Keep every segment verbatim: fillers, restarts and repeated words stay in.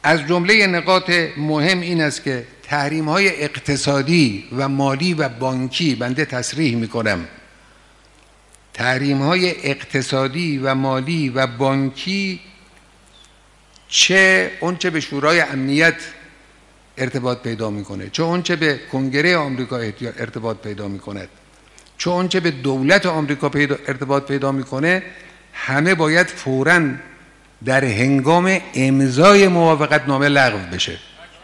از جمله نقاط مهم این است که تحریم‌های اقتصادی و مالی و بانکی، بنده تصریح می‌کنم، تحریم‌های اقتصادی و مالی و بانکی، چه اونچه به شورای امنیت ارتباط پیدا می‌کنه، چه اونچه به کنگره آمریکا ارتباط پیدا می‌کند، چه اونچه به دولت آمریکا پیدا ارتباط پیدا می‌کنه، همه باید فوراً در هنگام امضای موافقت نامه لغو بشه.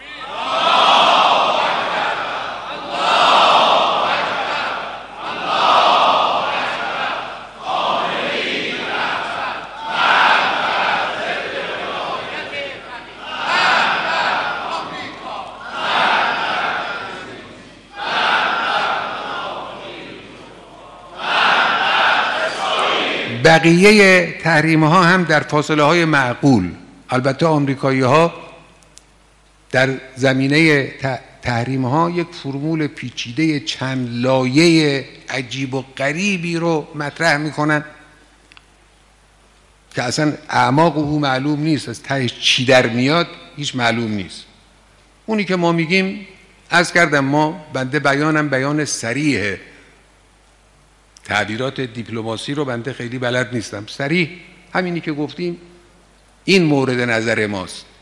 بقیه تحریم ها هم در فاصله های معقول. البته آمریکایی ها در زمینه تحریم ها یک فرمول پیچیده چند لایه عجیب و غریبی رو مطرح میکنن که اصلا اعماق او معلوم نیست، از تهش چی در میاد هیچ معلوم نیست. اونی که ما میگیم، عرض کردم، ما بنده بیانم بیان صریحه، تعبیرات دیپلماسی رو بنده خیلی بلد نیستم، صریح همینی که گفتیم این مورد نظر ماست.